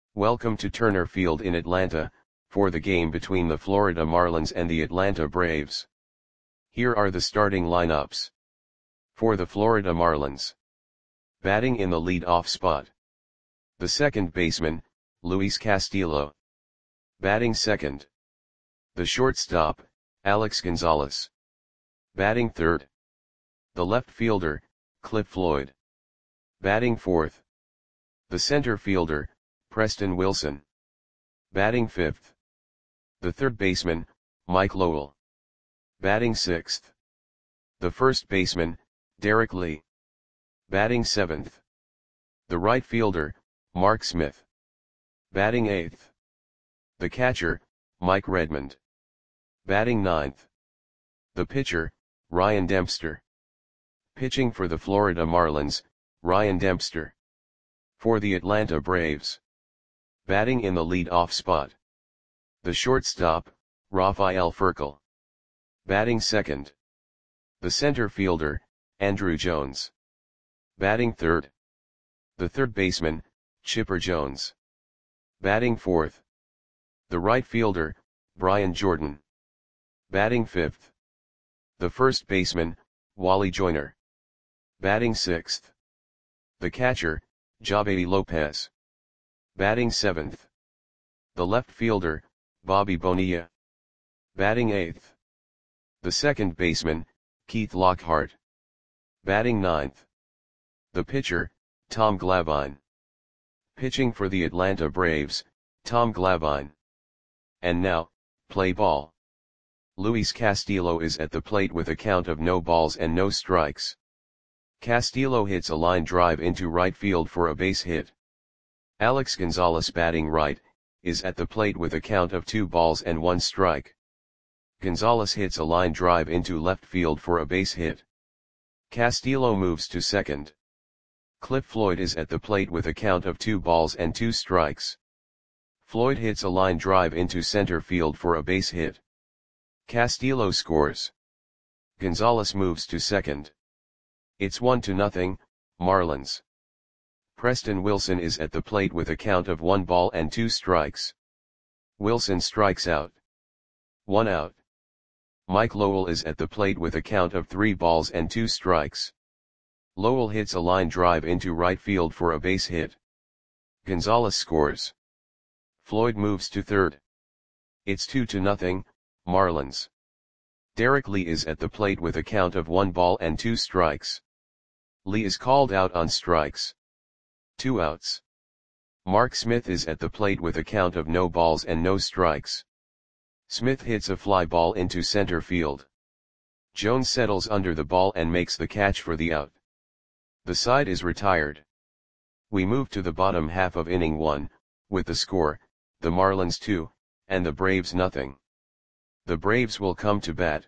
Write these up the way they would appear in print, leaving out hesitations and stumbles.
Welcome to Turner Field in Atlanta, for the game between the Florida Marlins and the Atlanta Braves. Here are the starting lineups. For the Florida Marlins. Batting in the lead-off spot. The second baseman, Luis Castillo. Batting second. The shortstop, Alex Gonzalez. Batting third. The left fielder, Cliff Floyd. Batting fourth. The center fielder, Preston Wilson. Batting fifth. The third baseman, Mike Lowell. Batting sixth. The first baseman, Derek Lee. Batting seventh. The right fielder, Mark Smith. Batting eighth. The catcher, Mike Redmond. Batting ninth. The pitcher, Ryan Dempster. Pitching for the Florida Marlins, Ryan Dempster. For the Atlanta Braves. Batting in the lead-off spot. The shortstop, Rafael Furcal. Batting second. The center fielder, Andruw Jones. Batting third. The third baseman, Chipper Jones. Batting fourth. The right fielder, Brian Jordan. Batting fifth. The first baseman, Wally Joyner. Batting sixth. The catcher, Javy Lopez. Batting seventh. The left fielder, Bobby Bonilla. Batting eighth. The second baseman, Keith Lockhart. Batting ninth. The pitcher, Tom Glavine. Pitching for the Atlanta Braves, Tom Glavine. And now, play ball. Luis Castillo is at the plate with a count of no balls and no strikes. Castillo hits a line drive into right field for a base hit. Alex Gonzalez, batting right, is at the plate with a count of 2 balls and 1 strike. Gonzalez hits a line drive into left field for a base hit. Castillo moves to second. Cliff Floyd is at the plate with a count of 2 balls and 2 strikes. Floyd hits a line drive into center field for a base hit. Castillo scores. Gonzalez moves to second. It's 1-0, Marlins. Preston Wilson is at the plate with a count of 1 ball and 2 strikes. Wilson strikes out. 1 out. Mike Lowell is at the plate with a count of 3 balls and 2 strikes. Lowell hits a line drive into right field for a base hit. Gonzalez scores. Floyd moves to third. It's 2-0, Marlins. Derek Lee is at the plate with a count of 1 ball and 2 strikes. Lee is called out on strikes. 2 outs. Mark Smith is at the plate with a count of no balls and no strikes. Smith hits a fly ball into center field. Jones settles under the ball and makes the catch for the out. The side is retired. We move to the bottom half of inning 1, with the score, the Marlins 2, and the Braves nothing. The Braves will come to bat.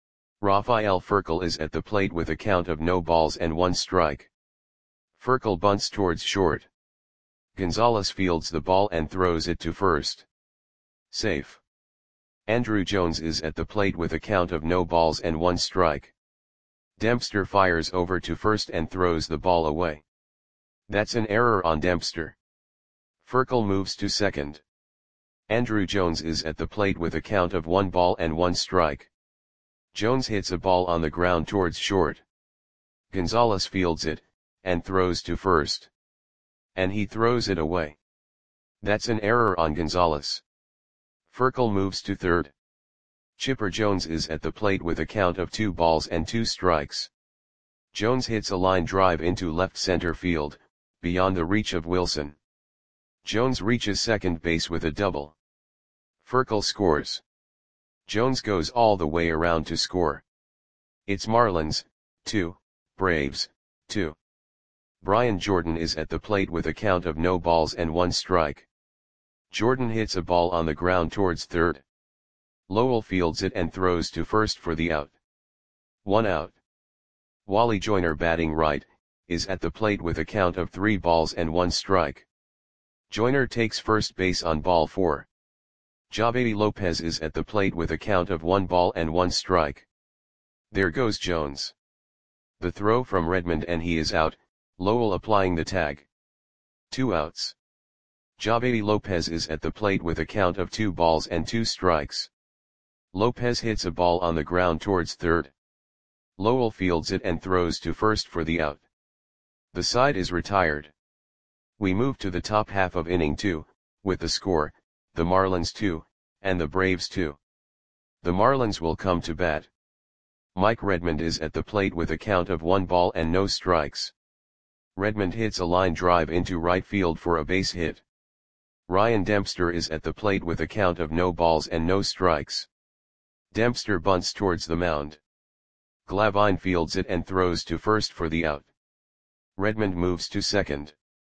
Rafael Furcal is at the plate with a count of no balls and 1 strike. Furcal bunts towards short. Gonzalez fields the ball and throws it to first. Safe. Andruw Jones is at the plate with a count of no balls and 1 strike. Dempster fires over to first and throws the ball away. That's an error on Dempster. Furcal moves to second. Andruw Jones is at the plate with a count of 1 ball and 1 strike. Jones hits a ball on the ground towards short. Gonzalez fields it, and throws to first. And he throws it away. That's an error on Gonzalez. Furcal moves to third. Chipper Jones is at the plate with a count of 2 balls and 2 strikes. Jones hits a line drive into left center field, beyond the reach of Wilson. Jones reaches second base with a double. Furcal scores. Jones goes all the way around to score. It's Marlins, 2, Braves, 2. Brian Jordan is at the plate with a count of no balls and 1 strike. Jordan hits a ball on the ground towards third. Lowell fields it and throws to first for the out. 1 out. Wally Joyner, batting right, is at the plate with a count of 3 balls and 1 strike. Joyner takes first base on ball 4. Javy Lopez is at the plate with a count of 1 ball and 1 strike. There goes Jones. The throw from Redmond and he is out, Lowell applying the tag. 2 outs. Javi Lopez is at the plate with a count of 2 balls and 2 strikes. Lopez hits a ball on the ground towards third. Lowell fields it and throws to first for the out. The side is retired. We move to the top half of inning 2, with the score, the Marlins 2, and the Braves 2. The Marlins will come to bat. Mike Redmond is at the plate with a count of 1 ball and no strikes. Redmond hits a line drive into right field for a base hit. Ryan Dempster is at the plate with a count of no balls and no strikes. Dempster bunts towards the mound. Glavine fields it and throws to first for the out. Redmond moves to second.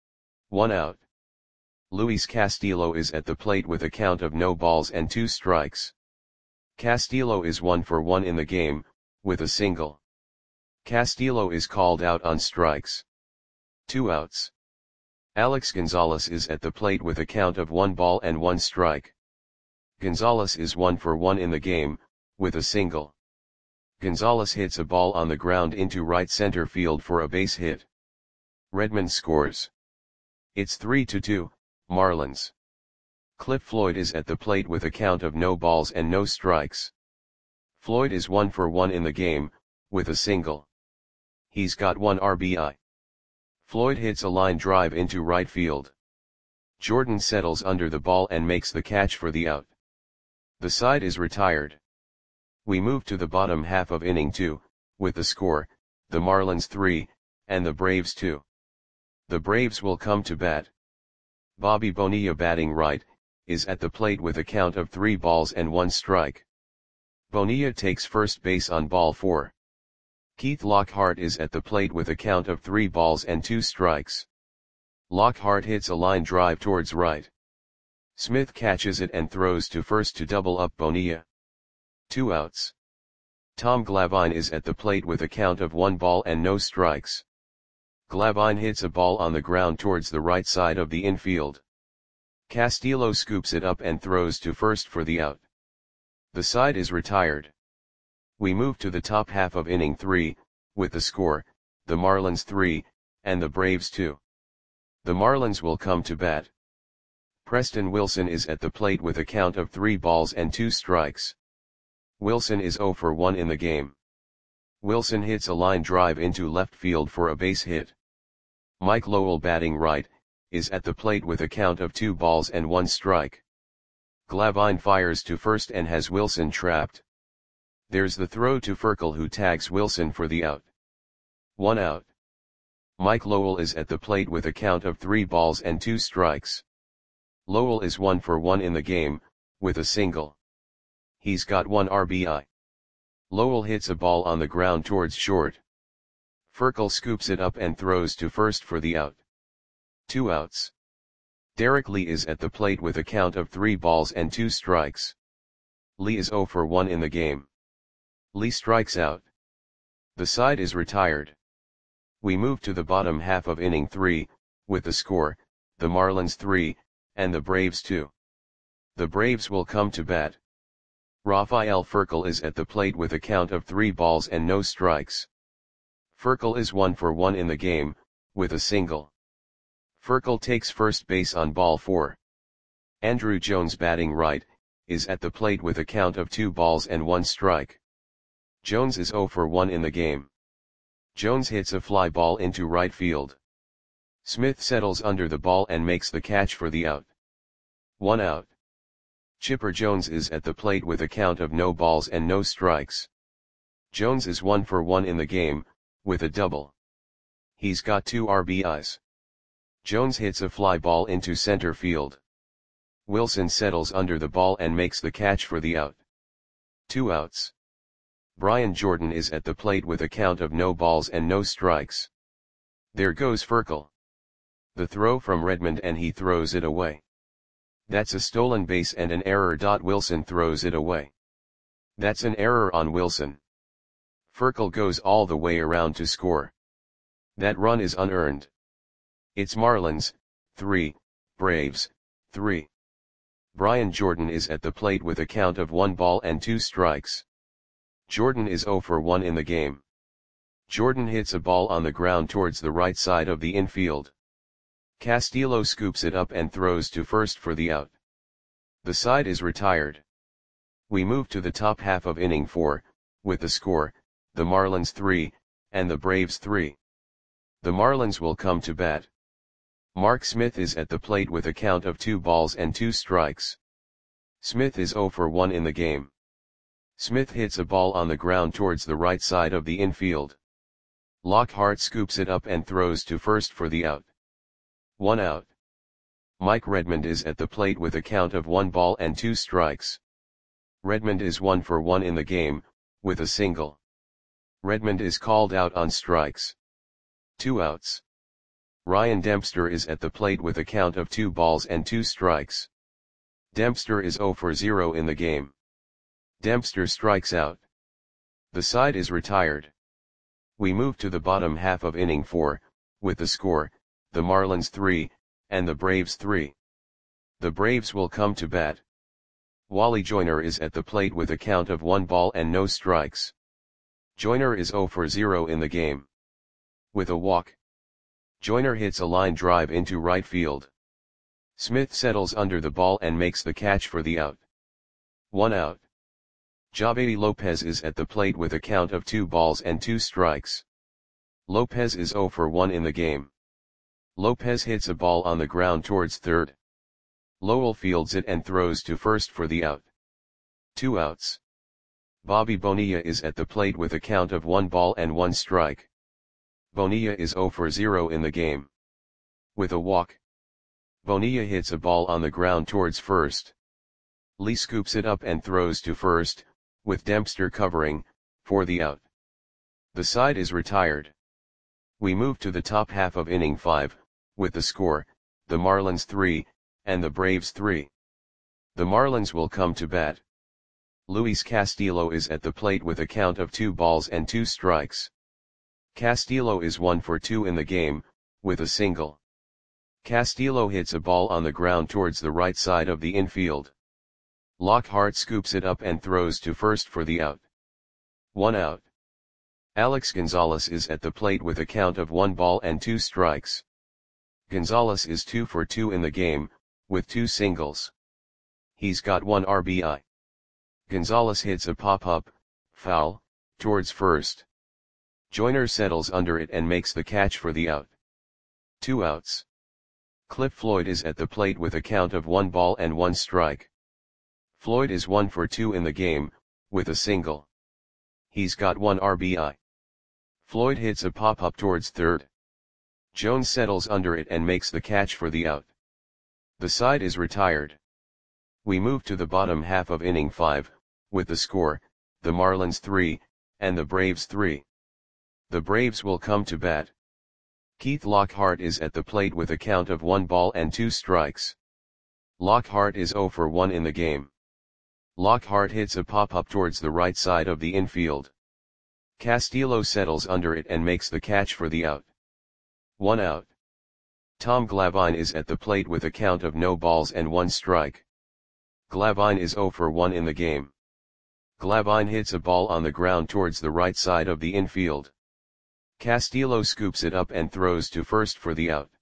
1 out. Luis Castillo is at the plate with a count of no balls and 2 strikes. Castillo is 1 for 1 in the game, with a single. Castillo is called out on strikes. 2 outs. Alex Gonzalez is at the plate with a count of 1 ball and 1 strike. Gonzalez is 1 for 1 in the game, with a single. Gonzalez hits a ball on the ground into right center field for a base hit. Redmond scores. It's 3-2, Marlins. Cliff Floyd is at the plate with a count of no balls and no strikes. Floyd is 1 for 1 in the game, with a single. He's got 1 RBI. Floyd hits a line drive into right field. Jordan settles under the ball and makes the catch for the out. The side is retired. We move to the bottom half of inning 2, with the score, the Marlins 3, and the Braves 2. The Braves will come to bat. Bobby Bonilla, batting right, is at the plate with a count of 3 balls and 1 strike. Bonilla takes first base on ball 4. Keith Lockhart is at the plate with a count of 3 balls and 2 strikes. Lockhart hits a line drive towards right. Smith catches it and throws to first to double up Bonilla. 2 outs. Tom Glavine is at the plate with a count of 1 ball and no strikes. Glavine hits a ball on the ground towards the right side of the infield. Castillo scoops it up and throws to first for the out. The side is retired. We move to the top half of inning 3, with the score, the Marlins 3, and the Braves 2. The Marlins will come to bat. Preston Wilson is at the plate with a count of 3 balls and 2 strikes. Wilson is 0 for 1 in the game. Wilson hits a line drive into left field for a base hit. Mike Lowell, batting right, is at the plate with a count of 2 balls and 1 strike. Glavine fires to first and has Wilson trapped. There's the throw to Furkel, who tags Wilson for the out. 1 out. Mike Lowell is at the plate with a count of 3 balls and 2 strikes. Lowell is 1 for 1 in the game, with a single. He's got 1 RBI. Lowell hits a ball on the ground towards short. Furkel scoops it up and throws to first for the out. 2 outs. Derek Lee is at the plate with a count of 3 balls and 2 strikes. Lee is 0 for 1 in the game. Lee strikes out. The side is retired. We move to the bottom half of inning 3, with the score, the Marlins 3, and the Braves 2. The Braves will come to bat. Rafael Furkel is at the plate with a count of 3 balls and no strikes. Furkel is 1 for 1 in the game, with a single. Furkel takes first base on ball 4. Andrew Jones, batting right, is at the plate with a count of 2 balls and 1 strike. Jones is 0 for 1 in the game. Jones hits a fly ball into right field. Smith settles under the ball and makes the catch for the out. 1 out. Chipper Jones is at the plate with a count of no balls and no strikes. Jones is 1 for 1 in the game, with a double. He's got 2 RBIs. Jones hits a fly ball into center field. Wilson settles under the ball and makes the catch for the out. 2 outs. Brian Jordan is at the plate with a count of no balls and no strikes. There goes Furkel. The throw from Redmond and he throws it away. That's a stolen base and an error. Wilson throws it away. That's an error on Wilson. Furkel goes all the way around to score. That run is unearned. It's Marlins 3, Braves 3. Brian Jordan is at the plate with a count of 1 ball and 2 strikes. Jordan is 0 for 1 in the game. Jordan hits a ball on the ground towards the right side of the infield. Castillo scoops it up and throws to first for the out. The side is retired. We move to the top half of inning 4, with the score, the Marlins 3, and the Braves 3. The Marlins will come to bat. Mark Smith is at the plate with a count of 2 balls and 2 strikes. Smith is 0 for 1 in the game. Smith hits a ball on the ground towards the right side of the infield. Lockhart scoops it up and throws to first for the out. 1 out. Mike Redmond is at the plate with a count of 1 ball and 2 strikes. Redmond is 1 for 1 in the game, with a single. Redmond is called out on strikes. 2 outs. Ryan Dempster is at the plate with a count of 2 balls and 2 strikes. Dempster is 0 for 0 in the game. Dempster strikes out. The side is retired. We move to the bottom half of inning 4, with the score, the Marlins 3, and the Braves 3. The Braves will come to bat. Wally Joyner is at the plate with a count of 1 ball and no strikes. Joyner is 0 for 0 in the game. With a walk, Joyner hits a line drive into right field. Smith settles under the ball and makes the catch for the out. 1 out. Javedi Lopez is at the plate with a count of 2 balls and 2 strikes. Lopez is 0 for 1 in the game. Lopez hits a ball on the ground towards third. Lowell fields it and throws to first for the out. 2 outs. Bobby Bonilla is at the plate with a count of 1 ball and 1 strike. Bonilla is 0 for 0 in the game. With a walk, Bonilla hits a ball on the ground towards first. Lee scoops it up and throws to first, with Dempster covering, for the out. The side is retired. We move to the top half of inning 5, with the score, the Marlins 3, and the Braves 3. The Marlins will come to bat. Luis Castillo is at the plate with a count of 2 balls and 2 strikes. Castillo is 1 for 2 in the game, with a single. Castillo hits a ball on the ground towards the right side of the infield. Lockhart scoops it up and throws to first for the out. 1 out. Alex Gonzalez is at the plate with a count of 1 ball and 2 strikes. Gonzalez is 2 for 2 in the game, with 2 singles. He's got 1 RBI. Gonzalez hits a pop-up, foul, towards first. Joyner settles under it and makes the catch for the out. 2 outs. Cliff Floyd is at the plate with a count of 1 ball and 1 strike. Floyd is 1 for 2 in the game, with a single. He's got 1 RBI. Floyd hits a pop-up towards third. Jones settles under it and makes the catch for the out. The side is retired. We move to the bottom half of inning 5, with the score, the Marlins 3, and the Braves 3. The Braves will come to bat. Keith Lockhart is at the plate with a count of 1 ball and 2 strikes. Lockhart is 0 for 1 in the game. Lockhart hits a pop-up towards the right side of the infield. Castillo settles under it and makes the catch for the out. 1 out. Tom Glavine is at the plate with a count of no balls and 1 strike. Glavine is 0 for 1 in the game. Glavine hits a ball on the ground towards the right side of the infield. Castillo scoops it up and throws to first for the out.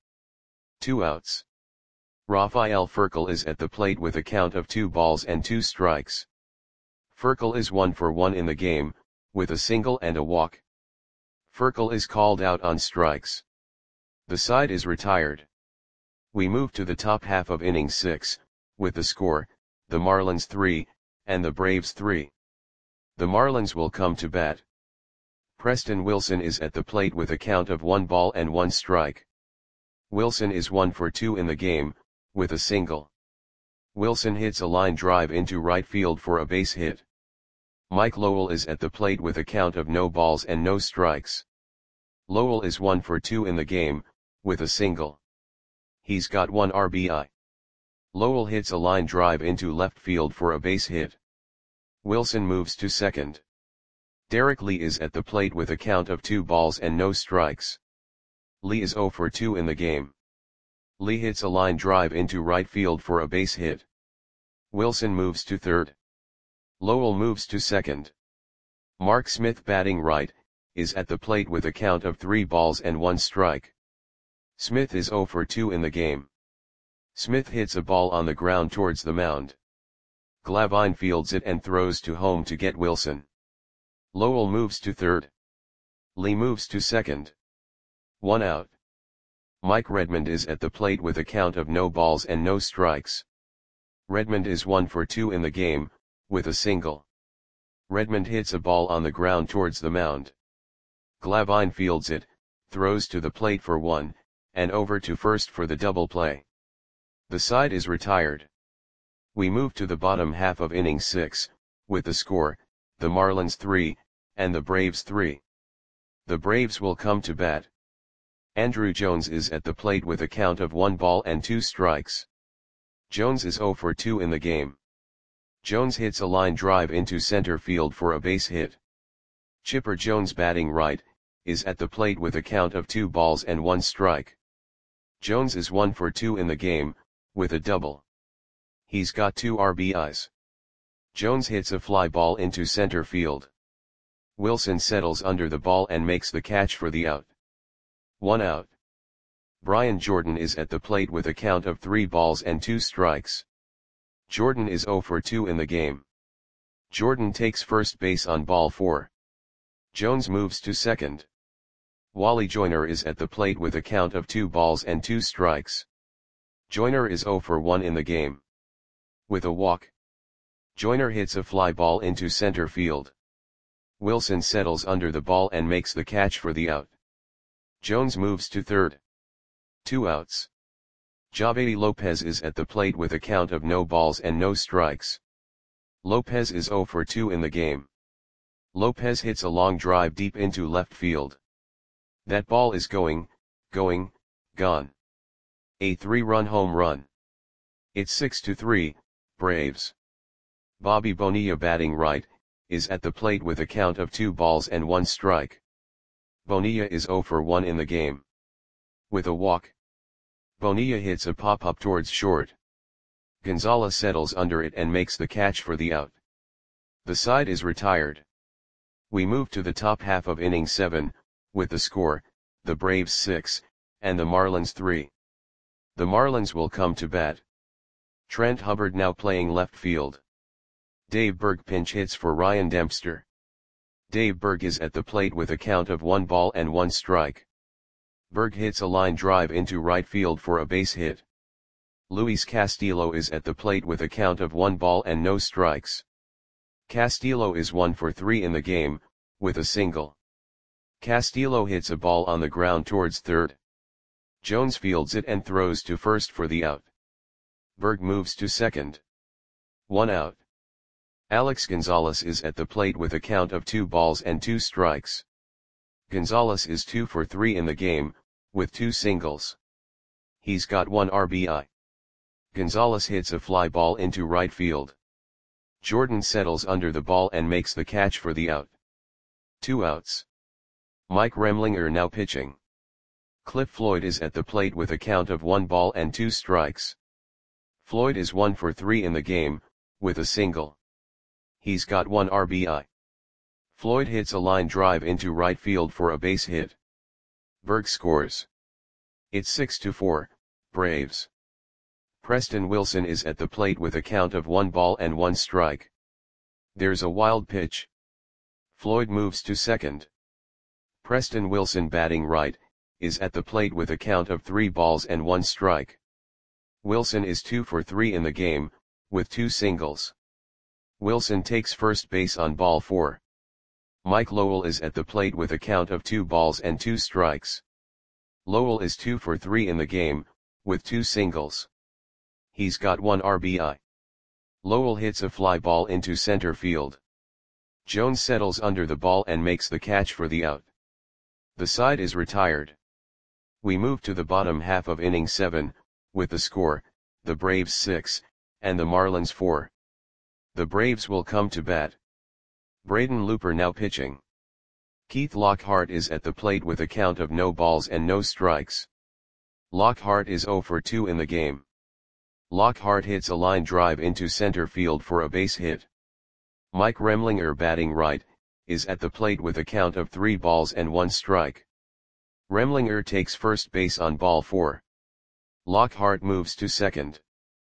2 outs. Rafael Furcal is at the plate with a count of 2 balls and 2 strikes. Furcal is 1 for 1 in the game, with a single and a walk. Furcal is called out on strikes. The side is retired. We move to the top half of inning 6, with the score, the Marlins 3, and the Braves 3. The Marlins will come to bat. Preston Wilson is at the plate with a count of 1 ball and 1 strike. Wilson is 1 for 2 in the game, with a single. Wilson hits a line drive into right field for a base hit. Mike Lowell is at the plate with a count of no balls and no strikes. Lowell is 1 for 2 in the game, with a single. He's got 1 RBI. Lowell hits a line drive into left field for a base hit. Wilson moves to second. Derek Lee is at the plate with a count of 2 balls and no strikes. Lee is 0 for 2 in the game. Lee hits a line drive into right field for a base hit. Wilson moves to third. Lowell moves to second. Mark Smith, batting right, is at the plate with a count of 3 balls and 1 strike. Smith is 0 for 2 in the game. Smith hits a ball on the ground towards the mound. Glavine fields it and throws to home to get Wilson. Lowell moves to third. Lee moves to second. 1 out. Mike Redmond is at the plate with a count of no balls and no strikes. Redmond is 1 for 2 in the game, with a single. Redmond hits a ball on the ground towards the mound. Glavine fields it, throws to the plate for 1, and over to first for the double play. The side is retired. We move to the bottom half of inning 6, with the score, the Marlins 3, and the Braves 3. The Braves will come to bat. Andrew Jones is at the plate with a count of 1 ball and 2 strikes. Jones is 0 for 2 in the game. Jones hits a line drive into center field for a base hit. Chipper Jones, batting right, is at the plate with a count of 2 balls and 1 strike. Jones is 1 for 2 in the game, with a double. He's got 2 RBIs. Jones hits a fly ball into center field. Wilson settles under the ball and makes the catch for the out. 1 out. Brian Jordan is at the plate with a count of 3 balls and 2 strikes. Jordan is 0 for 2 in the game. Jordan takes first base on ball 4. Jones moves to second. Wally Joyner is at the plate with a count of 2 balls and 2 strikes. Joyner is 0 for 1 in the game. With a walk. Joyner hits a fly ball into center field. Wilson settles under the ball and makes the catch for the out. Jones moves to third. 2 outs. Javedi Lopez is at the plate with a count of no balls and no strikes. Lopez is 0 for 2 in the game. Lopez hits a long drive deep into left field. That ball is gone. A 3-run home run. It's 6-3, Braves. Bobby Bonilla, batting right, is at the plate with a count of 2 balls and 1 strike. Bonilla is 0 for 1 in the game. With a walk. Bonilla hits a pop-up towards short. Gonzalez settles under it and makes the catch for the out. The side is retired. We move to the top half of inning 7, with the score, the Braves 6, and the Marlins 3. The Marlins will come to bat. Trent Hubbard now playing left field. Dave Berg pinch hits for Ryan Dempster. Dave Berg is at the plate with a count of 1 ball and 1 strike. Berg hits a line drive into right field for a base hit. Luis Castillo is at the plate with a count of 1 ball and no strikes. Castillo is 1 for 3 in the game, with a single. Castillo hits a ball on the ground towards third. Jones fields it and throws to first for the out. Berg moves to second. 1 out. Alex Gonzalez is at the plate with a count of 2 balls and 2 strikes. Gonzalez is 2 for 3 in the game, with 2 singles. He's got 1 RBI. Gonzalez hits a fly ball into right field. Jordan settles under the ball and makes the catch for the out. 2 outs. Mike Remlinger now pitching. Cliff Floyd is at the plate with a count of 1 ball and 2 strikes. Floyd is 1 for 3 in the game, with a single. He's got 1 RBI. Floyd hits a line drive into right field for a base hit. Berg scores. It's 6-4, Braves. Preston Wilson is at the plate with a count of 1 ball and 1 strike. There's a wild pitch. Floyd moves to second. Preston Wilson, batting right, is at the plate with a count of 3 balls and 1 strike. Wilson is 2 for 3 in the game, with 2 singles. Wilson takes first base on ball 4. Mike Lowell is at the plate with a count of 2 balls and 2 strikes. Lowell is 2 for 3 in the game, with 2 singles. He's got 1 RBI. Lowell hits a fly ball into center field. Jones settles under the ball and makes the catch for the out. The side is retired. We move to the bottom half of inning 7, with the score, the Braves 6, and the Marlins 4. The Braves will come to bat. Braden Looper now pitching. Keith Lockhart is at the plate with a count of no balls and no strikes. Lockhart is 0 for 2 in the game. Lockhart hits a line drive into center field for a base hit. Mike Remlinger, batting right, is at the plate with a count of 3 balls and 1 strike. Remlinger takes first base on ball 4. Lockhart moves to second.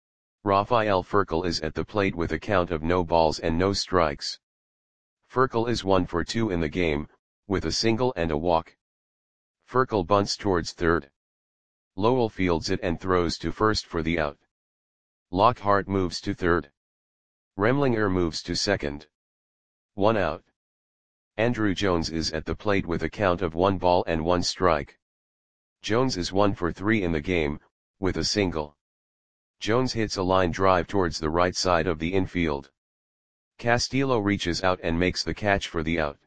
Rafael Furcal is at the plate with a count of no balls and no strikes. Furcal is 1 for 2 in the game, with a single and a walk. Furcal bunts towards third. Lowell fields it and throws to first for the out. Lockhart moves to third. Remlinger moves to second. 1 out. Andrew Jones is at the plate with a count of 1 ball and 1 strike. Jones is 1 for 3 in the game, with a single. Jones hits a line drive towards the right side of the infield. Castillo reaches out and makes the catch for the out.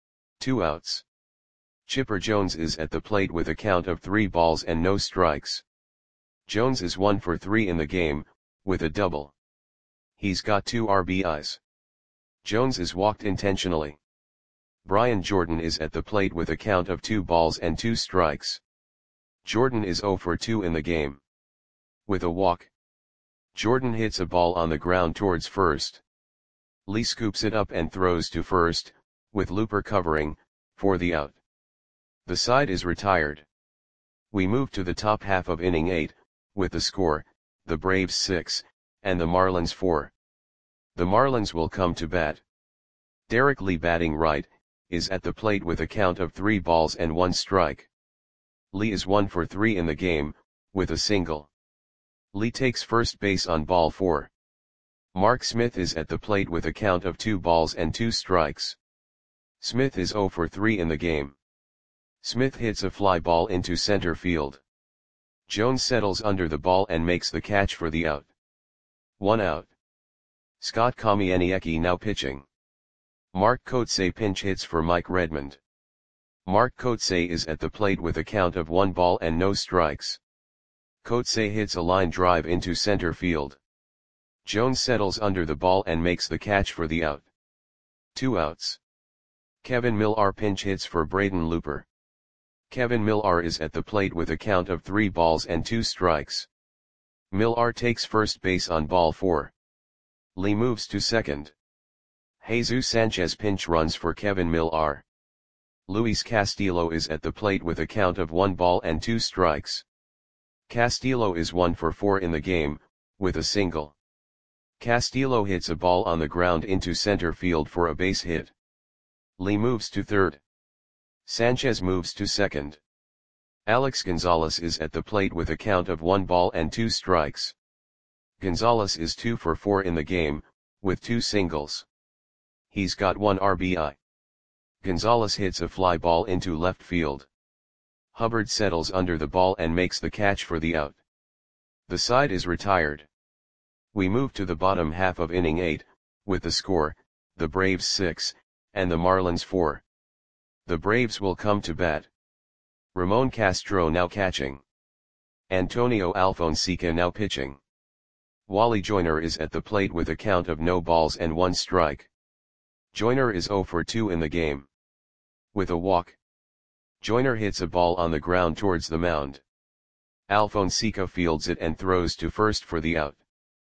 2 outs. Chipper Jones is at the plate with a count of 3 balls and no strikes. Jones is 1 for 3 in the game, with a double. He's got 2 RBIs. Jones is walked intentionally. Brian Jordan is at the plate with a count of 2 balls and 2 strikes. Jordan is 0 for 2 in the game. With a walk. Jordan hits a ball on the ground towards first. Lee scoops it up and throws to first, with Looper covering, for the out. The side is retired. We move to the top half of inning 8, with the score, the Braves 6, and the Marlins 4. The Marlins will come to bat. Derek Lee, batting right, is at the plate with a count of 3 balls and 1 strike. Lee is 1 for 3 in the game, with a single. Lee takes first base on ball 4. Mark Smith is at the plate with a count of 2 balls and 2 strikes. Smith is 0 for 3 in the game. Smith hits a fly ball into center field. Jones settles under the ball and makes the catch for the out. 1 out. Scott Kamieniecki now pitching. Mark Kotsay pinch hits for Mike Redmond. Mark Kotsay is at the plate with a count of 1 ball and no strikes. Kotsay hits a line drive into center field. Jones settles under the ball and makes the catch for the out. 2 outs. Kevin Millar pinch hits for Braden Looper. Kevin Millar is at the plate with a count of 3 balls and 2 strikes. Millar takes first base on ball 4. Lee moves to second. Jesus Sanchez pinch runs for Kevin Millar. Luis Castillo is at the plate with a count of 1 ball and 2 strikes. Castillo is 1 for 4 in the game, with a single. Castillo hits a ball on the ground into center field for a base hit. Lee moves to third. Sanchez moves to second. Alex Gonzalez is at the plate with a count of 1 ball and 2 strikes. Gonzalez is 2 for 4 in the game, with 2 singles. He's got 1 RBI. Gonzalez hits a fly ball into left field. Hubbard settles under the ball and makes the catch for the out. The side is retired. We move to the bottom half of inning 8, with the score, the Braves 6, and the Marlins 4. The Braves will come to bat. Ramon Castro now catching. Antonio Alfonseca now pitching. Wally Joyner is at the plate with a count of no balls and 1 strike. Joyner is 0 for 2 in the game. With a walk. Joyner hits a ball on the ground towards the mound. Alfonseca fields it and throws to first for the out.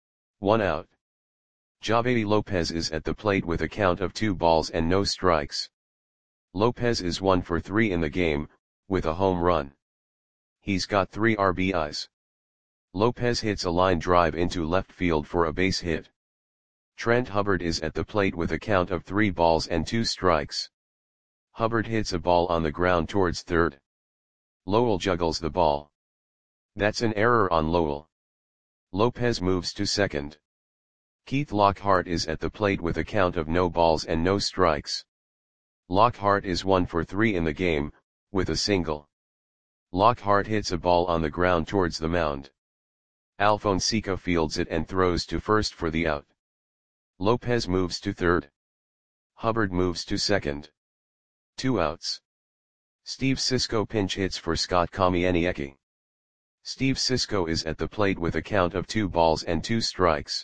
1 out. Javi Lopez is at the plate with a count of 2 balls and no strikes. Lopez is 1 for 3 in the game, with a home run. He's got 3 RBIs. Lopez hits a line drive into left field for a base hit. Trent Hubbard is at the plate with a count of 3 balls and 2 strikes. Hubbard hits a ball on the ground towards third. Lowell juggles the ball. That's an error on Lowell. Lopez moves to second. Keith Lockhart is at the plate with a count of no balls and no strikes. Lockhart is 1 for 3 in the game, with a single. Lockhart hits a ball on the ground towards the mound. Alfonseca fields it and throws to first for the out. Lopez moves to third. Hubbard moves to second. 2 outs. Steve Cisco pinch hits for Scott Kamieniecki. Steve Cisco is at the plate with a count of 2 balls and 2 strikes.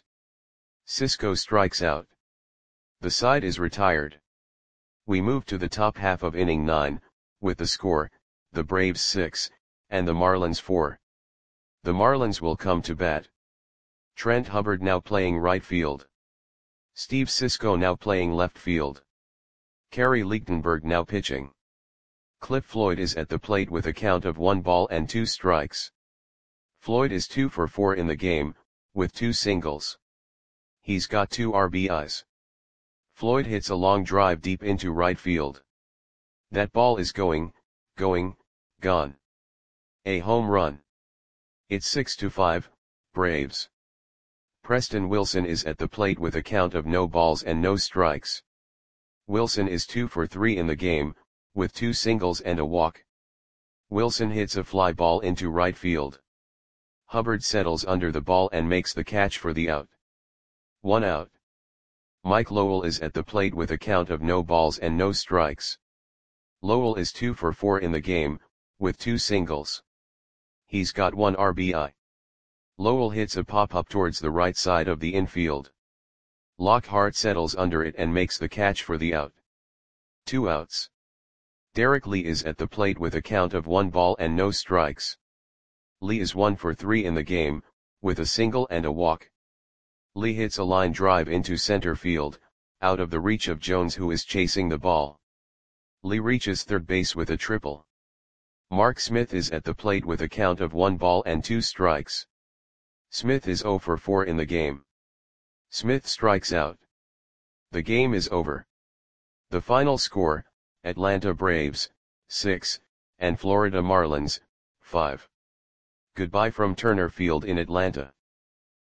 Cisco strikes out. The side is retired. We move to the top half of inning 9, with the score, the Braves 6, and the Marlins 4. The Marlins will come to bat. Trent Hubbard now playing right field. Steve Cisco now playing left field. Kerry Lichtenberg now pitching. Cliff Floyd is at the plate with a count of 1 ball and 2 strikes. Floyd is 2 for 4 in the game, with 2 singles. He's got 2 RBIs. Floyd hits a long drive deep into right field. That ball is going, gone. A home run. It's 6-5, Braves. Preston Wilson is at the plate with a count of no balls and no strikes. Wilson is 2 for 3 in the game, with 2 singles and a walk. Wilson hits a fly ball into right field. Hubbard settles under the ball and makes the catch for the out. 1 out. Mike Lowell is at the plate with a count of no balls and no strikes. Lowell is 2 for 4 in the game, with 2 singles. He's got 1 RBI. Lowell hits a pop-up towards the right side of the infield. Lockhart settles under it and makes the catch for the out. 2 outs. Derek Lee is at the plate with a count of 1 ball and no strikes. Lee is 1 for 3 in the game, with a single and a walk. Lee hits a line drive into center field, out of the reach of Jones, who is chasing the ball. Lee reaches third base with a triple. Mark Smith is at the plate with a count of 1 ball and 2 strikes. Smith is 0 for 4 in the game. Smith strikes out. The game is over. The final score, Atlanta Braves, 6, and Florida Marlins, 5. Goodbye from Turner Field in Atlanta.